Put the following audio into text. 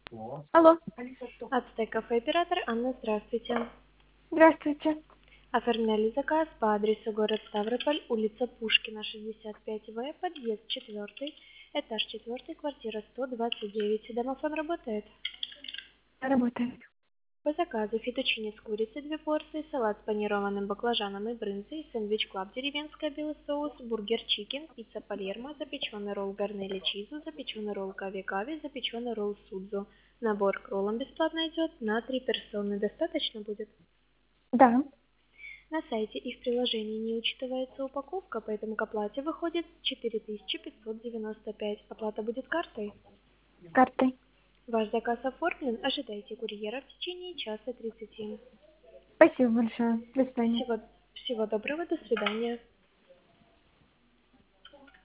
Алло, Ацтек кафе оператор Анна, здравствуйте. здравствуйте. Оформляли заказ по адресу город Ставрополь, улица Пушкина, 65В, подъезд 4, этаж 4, квартира 129. Домофон работает. Работает. По заказу фетучини с курицей 2 порции, салат с панированным баклажаном и брынзой, сэндвич клаб деревенская белый соус, бургер чикен, пицца палермо, запеченный ролл гарнели чизу, запеченный ролл кави-кави, запеченный ролл судзу. Набор к роллам бесплатно идет на 3 персоны. Достаточно будет? Да, На сайте и в приложении не учитывается упаковка, поэтому к оплате выходит 4595. Оплата будет картой. картой. Ваш заказ оформлен. Ожидайте курьера в течение часа 30. Спасибо большое. До свидания. Всего доброго, до свидания.